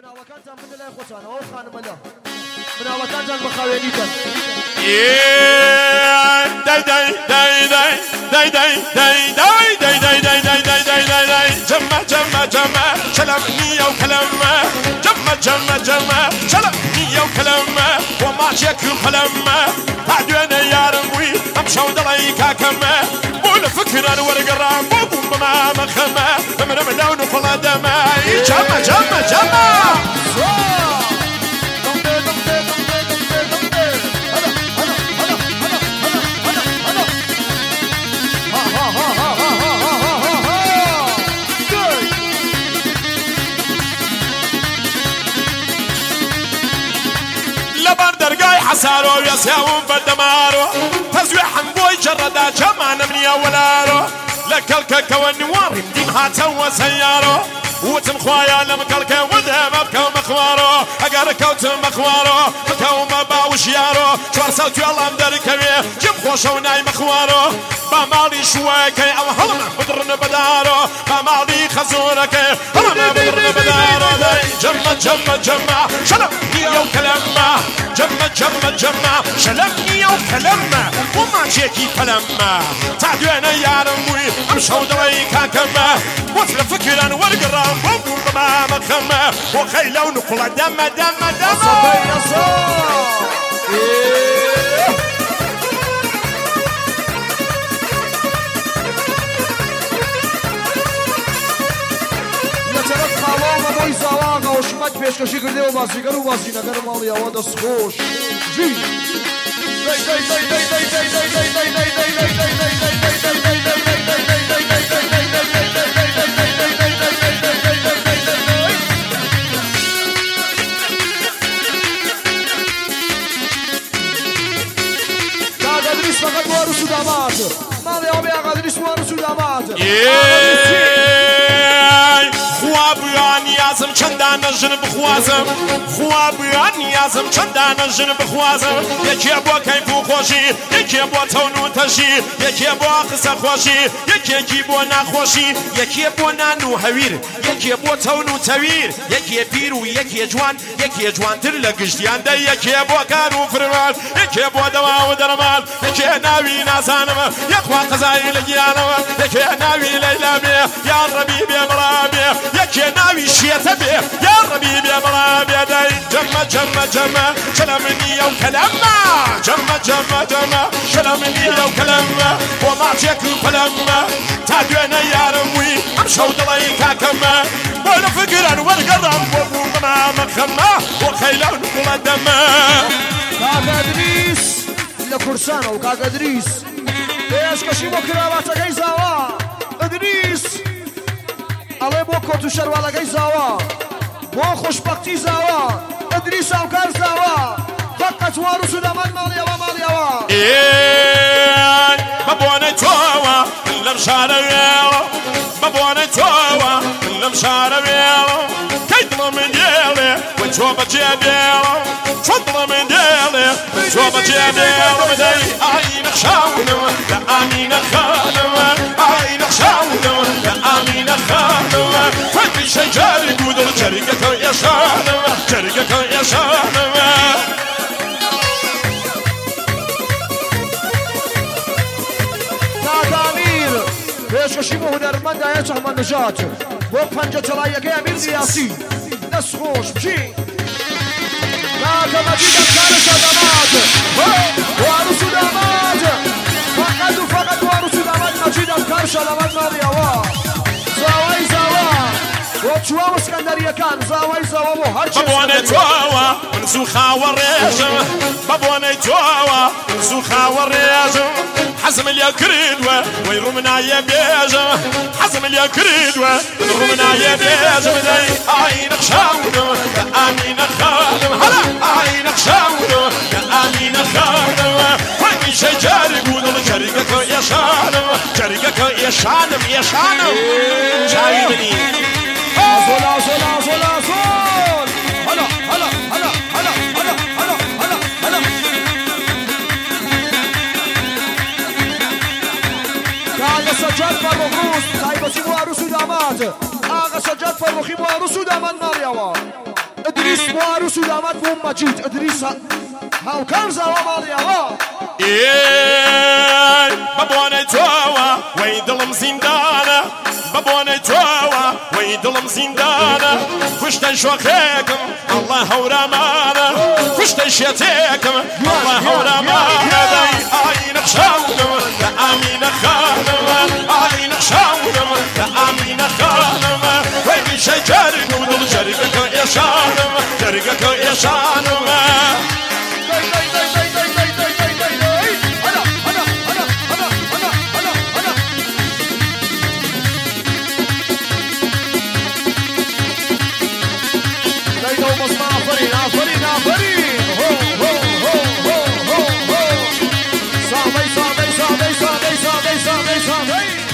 مناوەکانتان بدە لای خۆتانەوە ئەو خانمە لە مناوەکانتان بە خاوێنیتان جمع جمع جمع شلم نية وكلمة جمع جمع جمع شلم نية وكلمة وما شكل قلمة بعدنا يا رموي أمشى ودليك كمة مول فكرة ورقرام بوم بما مخمة من ملون وفلا دماء جمع جمع جمع حسارو يسياون بدمارو تزوي حنبوي جردا جمان من اولارو لكلك كونوار ديم هاتا وسيارو وتم خوايا لمكلك ودم بكو مخوارو اقر كوت مخوارو بكو مباوش يارو شوار صوتي الله مدركبي جيب خوشو ناي مخوارو بمالي شويكي او هلما بدرن بدارو بمالي خزوركي هلما بدرن بدارو جمع جمع جمع شلم نيو كلمة جمع جمع جمع شلمني وكلمة وما جيكي كلمة تعدونا يا رموي امشوا دريكا كما وصل فكرا والقرام بوم بما مخمة وخيلة ونقل دم دم دم وشمت پێشکەشی کردێەوە بازیگەر و بازینەکەر ماڵی ئەوە دەستخۆش کاغەدریس فقط بۆ عروس و داماد ماڵی ئەوە بێ ئاغادریس بۆ عروس و داماد خوابیان یازم چندان ژن بخوازم خوابیان یازم چندان ژن بخوازم یکی بۆ کەیف و خۆشی یکی بۆ تەون و تەشی یکی بۆ قسە خۆشی یەکێکی بۆ ناخۆشی یەکێ بۆ نان و هەویر یەکێ بۆ تەون و تەویر یەکێ پیر و یەکێ جوان یەکێ جوانتر لە گشتیاندا یەکێ بۆ کار و فرمان یەکێ بۆ دەوا و دەرمان یەکێ ناوی نازانمە یەخوا قەزایی لە گیانەوە یەکێ ناوی لەیلا بێ یا ڕەبی بێ بەڵا بێ یەکێ ناوی شێتە بێ یا ڕەبی بێ بەڵا بێ دەی جەمە جەمە جەمە شەلەمنی ئەو کەلەمە جەمە جەمە جەمە شەلەمنی ئەو کەلەمە بۆ ماچێک و پەلەمە تا دوێنە یارم وی ئەم شەو دڵی کاکەمە بۆ لە فکران وەرگەڕام بۆ بوو بەمامە خەمە بۆ خەیلە و نقوڵە دەمە کاکەدریس لە کورسانە و کاکەدریس پێشکەشی بۆ کراواتەکەی زاوا ئەدریس ئەڵێ بۆ کۆت و شەروالەکەی زاوا بۆ خۆشبەختی زاوا ئەدریس هاوکار زاوا فەقەت وارس و دەمان ماڵیەوە ماڵیەوە بەبوانەی تۆوە لەم شارەوێڵە بەبوانەی تۆوە لەم شارەوێڵە کەی دڵە من دێڵێ وە تۆ بەجێ دێڵە چۆن دڵە من دێڵێ تۆ بەجێ دێڵە بدەی ئای نەخشاونەوە لە ئامینە خانەوە ئای نەخشاونەوە لە ئامینە خانەوە فەرقی شەیجاری گودڵ جەریگەکە ئێشانەوە جەریگەکە ئێشانەوە پێشکەشی بۆ هونەرمەندایە چەحمەد نەژات بۆ پەنجە چەڵاییەکەی ئەمیر نیاسی دەستخۆش بچی کاکە مەجید ئەمکارە شەدەمات بۆ عروس و داماد فەقەت و فەقەت بۆ عروس و داماد مەجید ئەمکار شەدەمات ماڵیەوە زاوای زاوا بۆ چوار ئەسکەندەریەکان زاوای زاوا بۆ هەرچی بەبوانەی تۆوە من زوو خاوە ڕێژم بەبوانەی تۆوە من زوو خاوە ڕێژم حەزم لێ کردووە وەی ڕوومنایە بێژم حەزم لێ کردووە من ڕوومنایە بێژم دەی ئای نەخشاونەوە لە ئامینە خانم هەڵا ئای نەخشاونەوە لە ئامینە خانەوە فەرقی شەیجاری گودڵ جەریگەکە ئێشانەوە جەریگەکە ئێشانم ئێشانم چاوی منی ئازۆل ئازۆل ئازۆل ئازۆل هەلا هەلا هەلا هەلا هەلا هەلا هەلا هەلا کاکە سەجاد فەرموخ تایبەتی بۆ عروس و داماد ئاغا سەجاد فەرموخی بۆ عروس و داماد ماڵیەوە ادريس وعروس ودامات بوم مجيد ادريس هاو كان زوا مالي الله بابوني توا ويدلم زندانة بابوني توا ويدلم زندانة كشتن شوخيكم الله هورمانا كشتن شيتيكم الله هورمانا آين خشاودم لأمين خانم آين خشاودم لأمين خانم ويبي شي جرق ودل جرقك يشانم جرقك يشانم آفرین هو سامی